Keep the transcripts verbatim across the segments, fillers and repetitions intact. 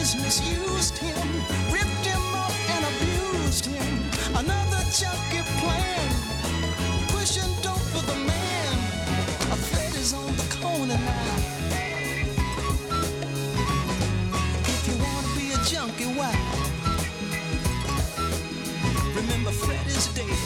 others misused him, ripped him up and abused him. Another junkie plan, pushing dope for the man. A Fred is on the corner now. If you wanna be a junkie, why? Remember, Fred is dead.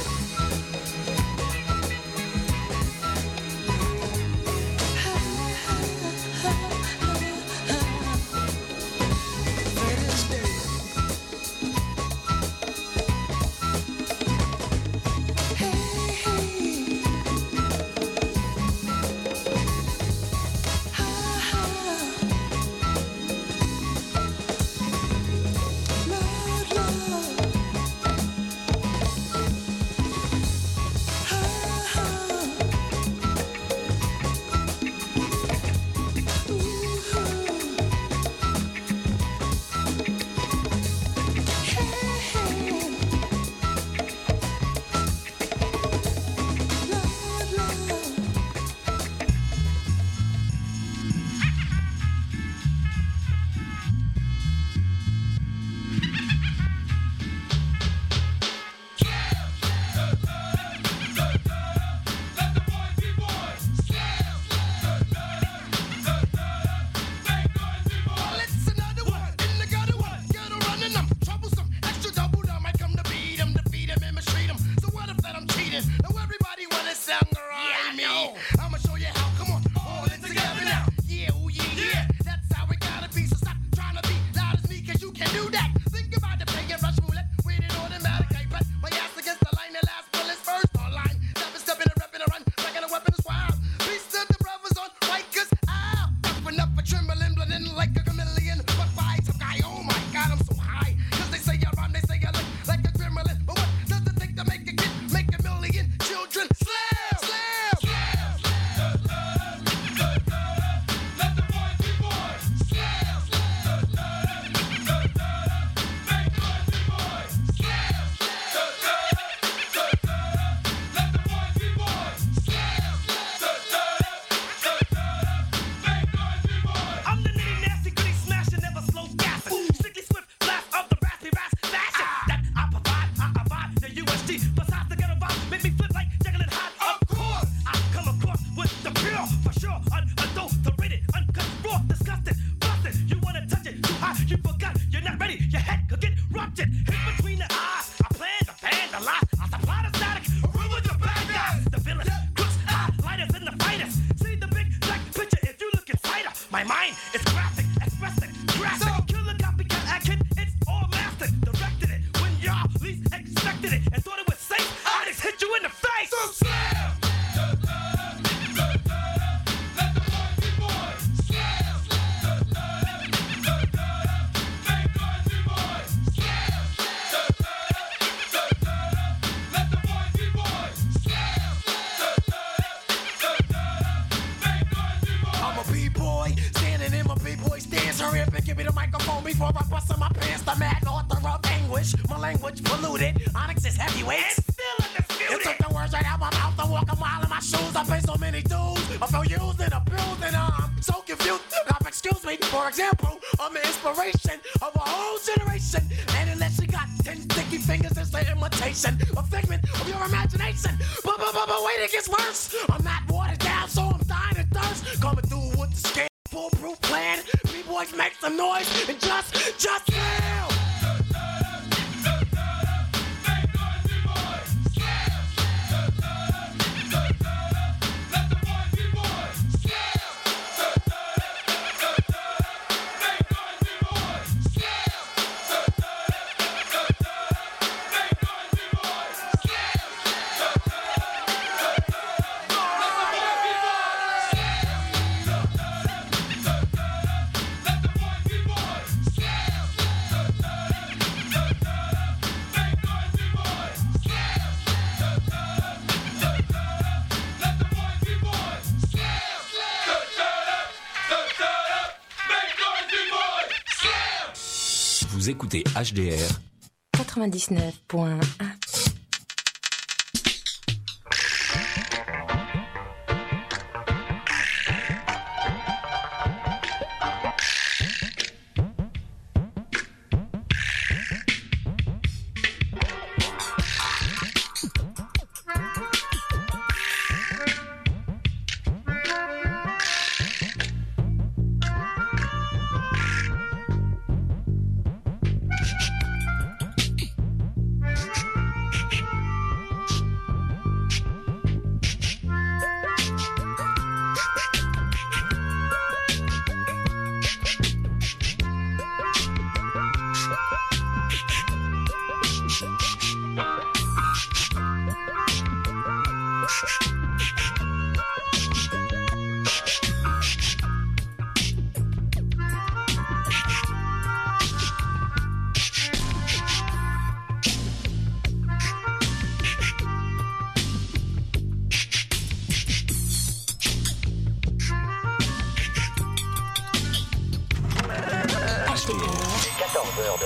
Vous écoutez H D R quatre-vingt-dix-neuf point un.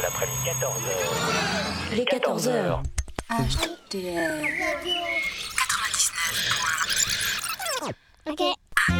après les quatorze heures. Les quatorze heures. H D R quatre-vingt-dix-neuf point un. Ok.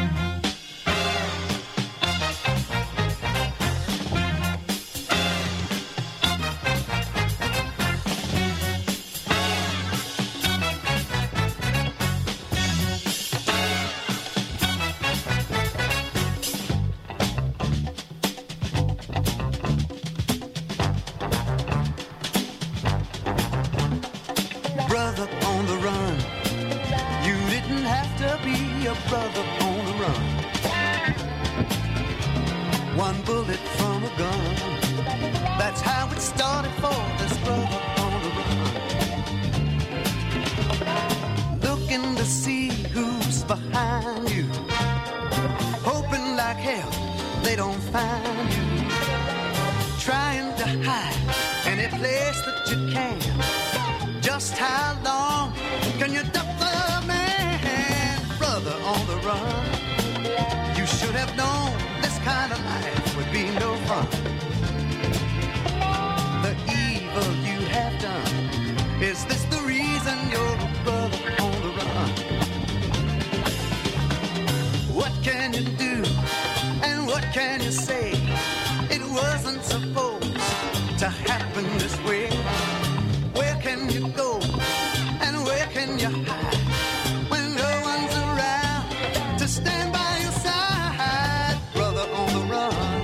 Brother on the run. You didn't have to be a brother on the run. One bullet from a gun. That's how it started for this brother on the run. Looking to see who's behind you. Hoping like hell they don't find you. Trying to hide any place that you can. Just how long can you duck the man? Brother on the run. You should have known this kind of life would be no fun. The evil you have done. Is this the reason you're a brother on the run? What can you do? And what can you say? It wasn't supposed to happen this way. Where can you go? And where can you hide? When no one's around to stand by your side. Brother on the run.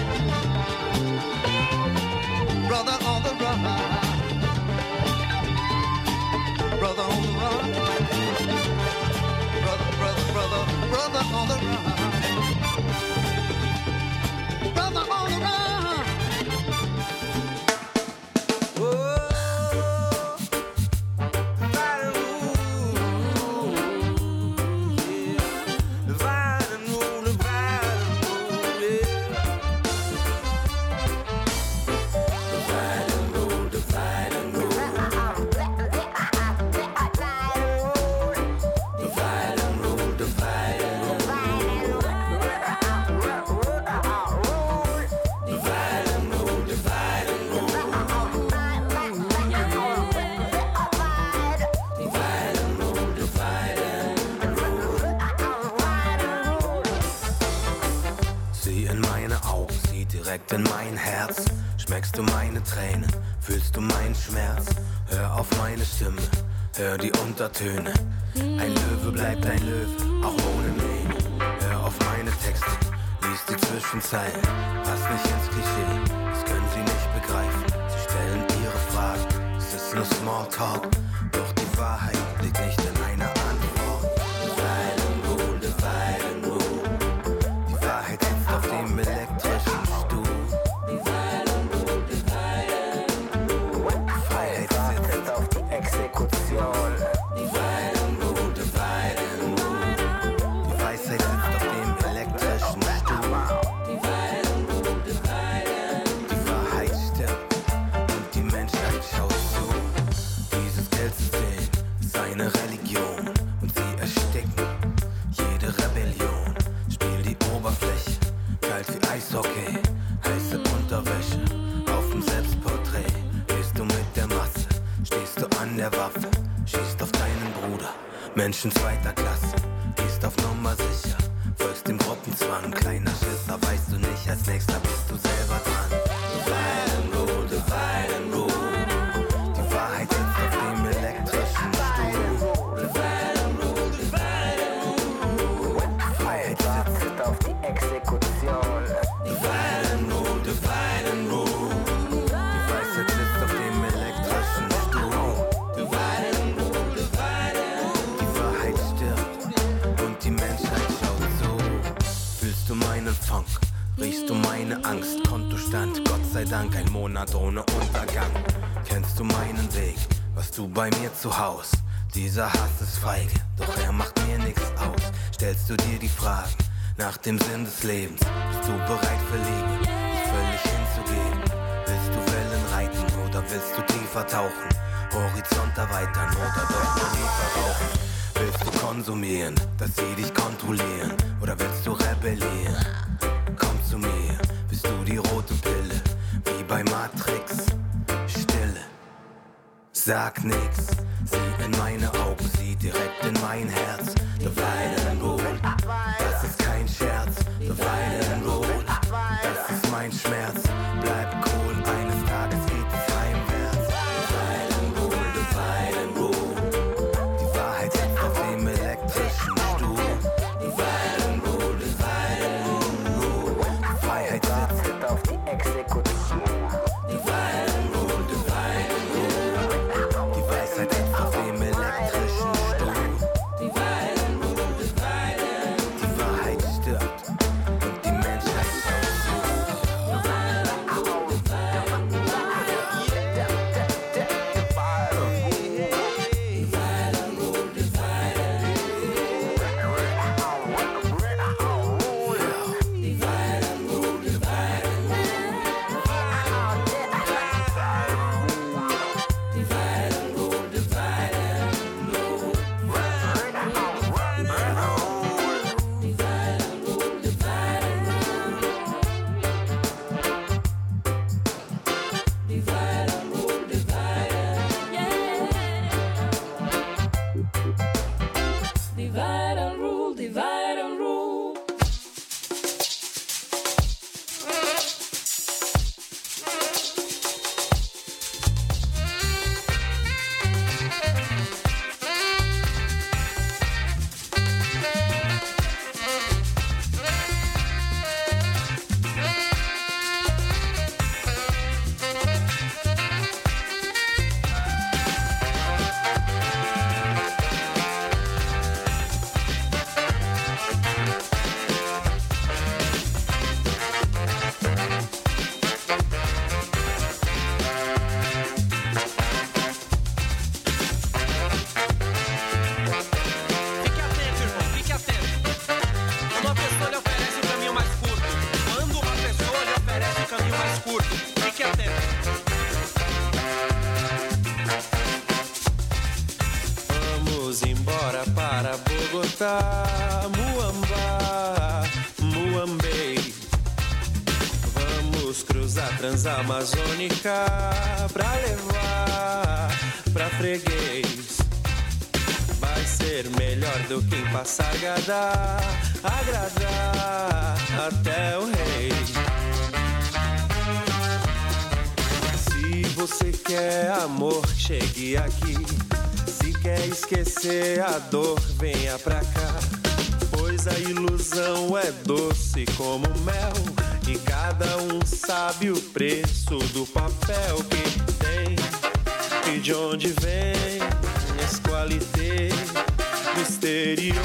Brother on the run. Brother on the run. Brother, brother, brother, brother on the run. Brother on the run. In mein Herz schmeckst du meine Tränen, fühlst du meinen Schmerz. Hör auf meine Stimme, hör die Untertöne. Ein Löwe bleibt ein Löwe, auch ohne Mähne. Hör auf meine Texte, lies die Zwischenzeilen. Pass nicht ins Klischee, das können sie nicht begreifen. Sie stellen ihre Fragen, es ist nur Smalltalk. Doch die Wahrheit liegt nicht in einer Antwort. Divide and rule, divide and rule. Die Wahrheit sitzt auf dem elektrischen Stuhl. Menschen zweiter Klasse, gehst auf Nummer sicher, folgst dem Gruppenzwang, kleiner Schisser, weißt du nicht, als nächster bist du selber dran. Divide and rule, divide and rule. Die Wahrheit sitzt auf dem elektrischen Stuhl. Divide and rule, divide and rule. Die Freiheit sitzt auf die Exekution. Divide and rule, divide and rule. Die Weisheit sitzt auf dem elektrischen Stuhl. Divide and rule, divide and rule. Die Menschheit schaut so. Fühlst du meinen Funk? Riechst du meine Angst? Kontostand, Gott sei Dank, ein Monat ohne Untergang. Kennst du meinen Weg? Warst du bei mir zu Haus? Dieser Hass ist feige, doch er macht mir nichts aus. Stellst du dir die Fragen nach dem Sinn des Lebens? Bist du bereit für Liebe, dich völlig hinzugeben? Willst du Wellen reiten oder willst du tiefer tauchen? Horizont erweitern oder doch nur nie verrauchen? Willst du konsumieren, dass sie dich kontrollieren? Oder willst du rebellieren? Komm zu mir, bist du die rote Pille, wie bei Matrix? sag nix, sieh in meine Augen, sieh direkt in mein Herz. Divide and rule, das ist kein Scherz. Divide and rule, das ist mein Schmerz. Bleib cool, eines Tages geht es heimwärts. Divide and rule, divide and rule. Die Wahrheit sitzt auf dem elektrischen Stuhl. Divide and rule, divide and rule. Die Freiheit sitzt auf die Exekution. Divide and rule, divide and rule. Die Weisheit sitzt auf dem elektrischen Stuhl. Divide and rule, divide and rule. Die Wahrheit stirbt und die Menschheit schaut zu. Divide and rule, divide and rule. Divide and rule, divide and rule. Divide and rule, divide and rule. Divide and rule, divide and rule. Fique atento, irmão, fique atento. Uma pessoa lhe oferece o caminho mais curto. Quando uma pessoa lhe oferece o caminho mais curto, fique atento. Vamos embora para Bogotá, Muamba, Muambei. Vamos cruzar Transamazônica pra levar pra freguês. Vai ser melhor do que em Passargada, agradar até o rei. Se você quer amor, chegue aqui. Se quer esquecer a dor, venha pra cá. Pois a ilusão é doce como mel, e cada um sabe o preço do papel que tem e de onde vem esse qualité do exterior.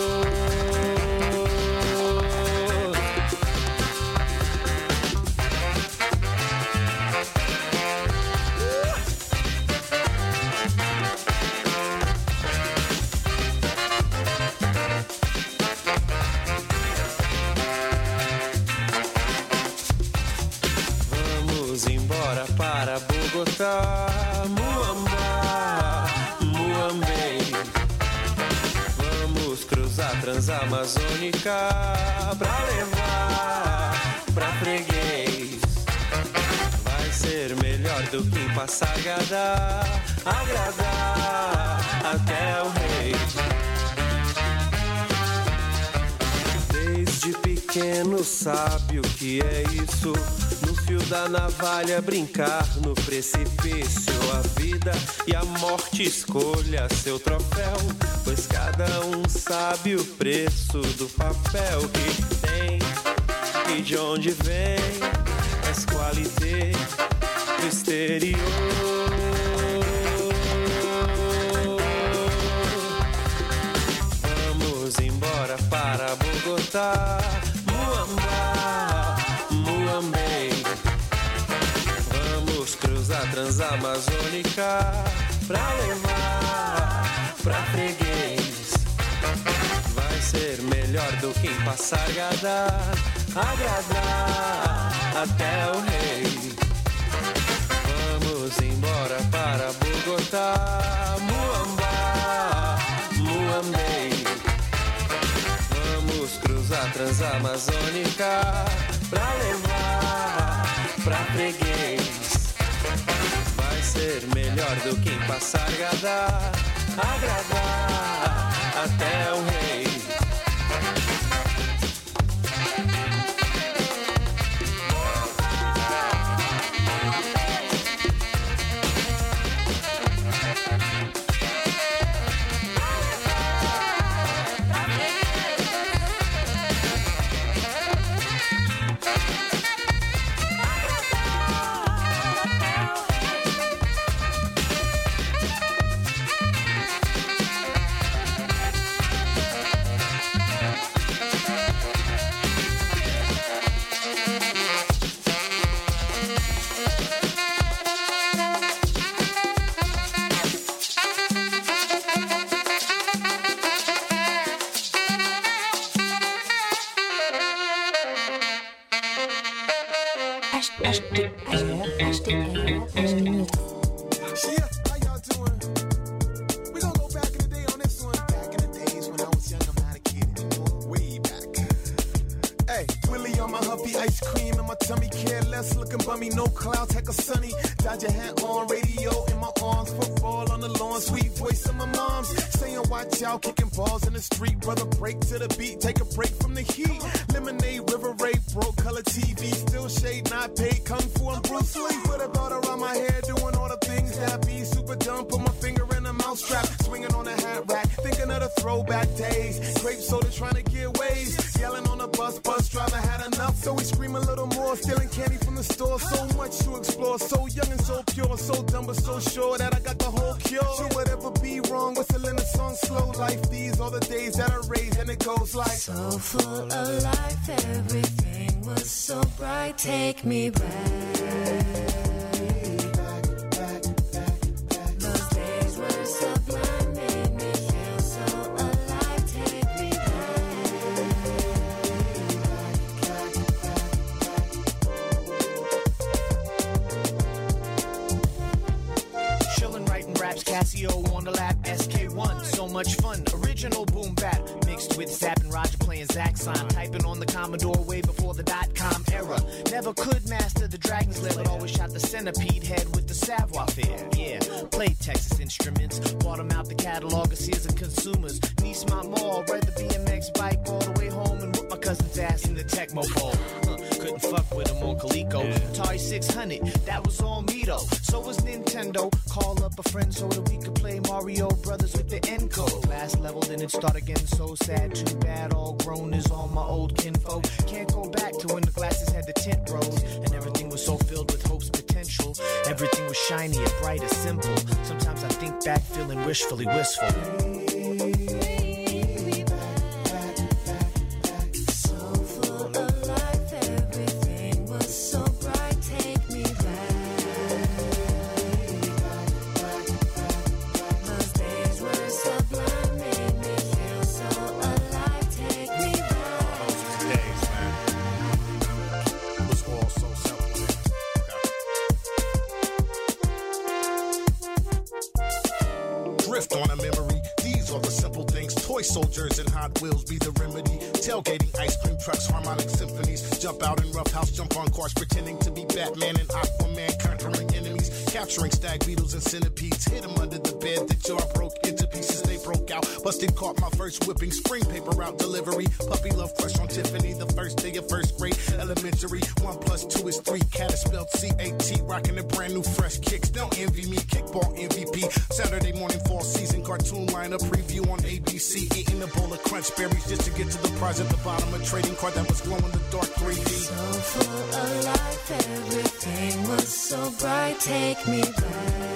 Vamos embora para Bogotá, Muamba, Muambei. Vamos cruzar Transamazônica pra levar pra freguês. Vai ser melhor do que em Passargada, agradar até o rei. Desde pequeno sabe o que é isso. No fio da navalha brincar no precipício. A vida e a morte escolha seu troféu, pois cada um sabe o preço do papel que tem e de onde vem essa qualité do exterior. Vamos embora para Bogotá, Muamba, Muambei. Vamos cruzar Transamazônica pra levar pra freguês. Vai ser melhor do que em Passargada, agradar até o rei. Vamos embora para Bogotá, Muamba, Muambei. Vamos cruzar Transamazônica pra levar pra freguês. Vai ser melhor do que em passar agradar, agradar até o rei. Take me back. Those days were sublime, made me feel so alive. Take me back. Chillin', writing raps, Casio on the lap, S K one, so much fun. Original boom bap mixed with Zapp and Roger playing Zaxxon, typing on the Commodore way before the dot-com era. Never could master the Dragon's Lair, but always shot the centipede head with the savoir-faire. Yeah, played Texas Instruments, bought them out the catalog of Sears and Consumers. Nice-Mont Mall, ride the B M X bike all the way home and whoop my cousin's ass in the Tecmo Bowl. Huh, couldn't fuck with him on Coleco. Atari six hundred, that was all me though. So was Nintendo. Call up a friend so that we could play Mario Brothers with the N-code. Last level, then it start again, so sad. Too bad, all grown is all my old kinfolk. Can't go back to when the glasses had the tint rose and everything was so filled with hope's potential. Everything was shiny and bright and simple. Sometimes I think back feeling wishfully wistful. Soldiers and Hot Wheels be the remedy. Tailgating, ice cream trucks, harmonic symphonies. Jump out in rough house, jump on cars, pretending to be Batman and Aquaman, conquering enemies. Capturing stag beetles and centipedes. Hit them under the bed, the jar broke into pieces, they broke out. Busted, caught my first whipping. Spring paper route delivery. Puppy love crush on Tiffany, the first day of first grade. Elementary, one plus two is three. Cat is spelled C A T. Rocking a brand new fresh kicks. Don't envy me, kickball M V P. Saturday morning fall season cartoon lineup preview on A B C. Eating a bowl of crunch berries just to get to the prize at the bottom. A trading card that was glow in the dark three D. So full of life, everything was so bright. Take me back.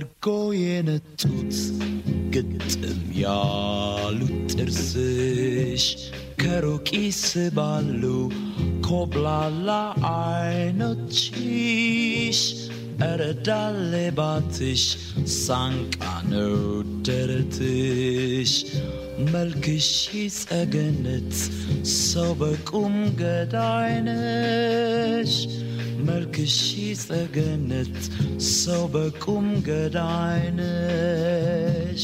አርጎ የነጡት ግጥም ያሉት ጥርስሽ ከሩቅ ይስባሉ ኮብላላ አይኖችሽ ኧረ ዳሌባትሽ ሳንቃ ነው ደረትሽ መልክሽ ጸገነት ሰው በቁም ገዳይነሽ መልክሽ ጸገነት ሰው በቁም ገዳይነሽ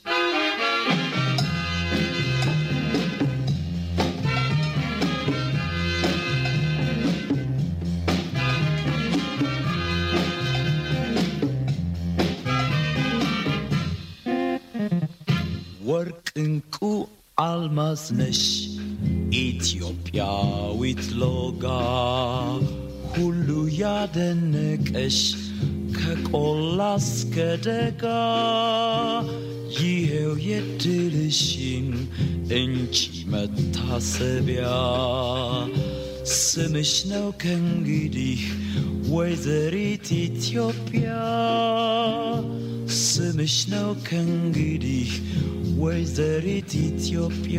ወርቅ እንቁ አልማዝ ነሽ ኢትዮጵያዊት ሎጋ ሁሉ ያደነቀሽ ከቆላ እስከ ደጋ ይሄው የድልሽን እንጂ መታሰቢያ ስምሽ ነው ከእንግዲህ ወይዘሪት ኢትዮጵያ ስምሽ ነው ከእንግዲህ ወይዘሪት ኢትዮጵያ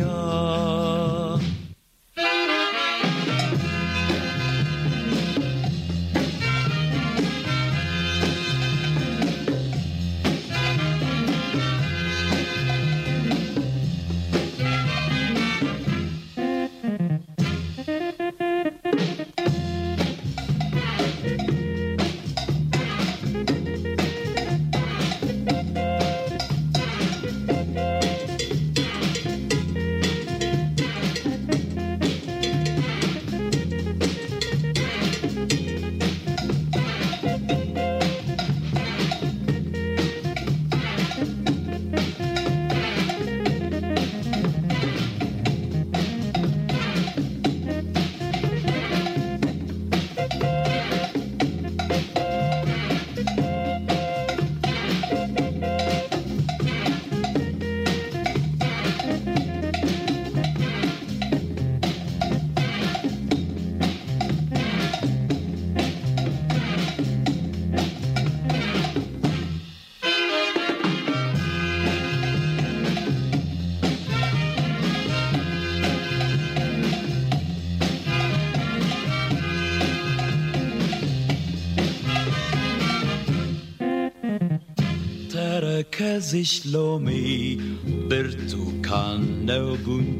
ተረከዝሽ ሎሚ ብርቱካን ነው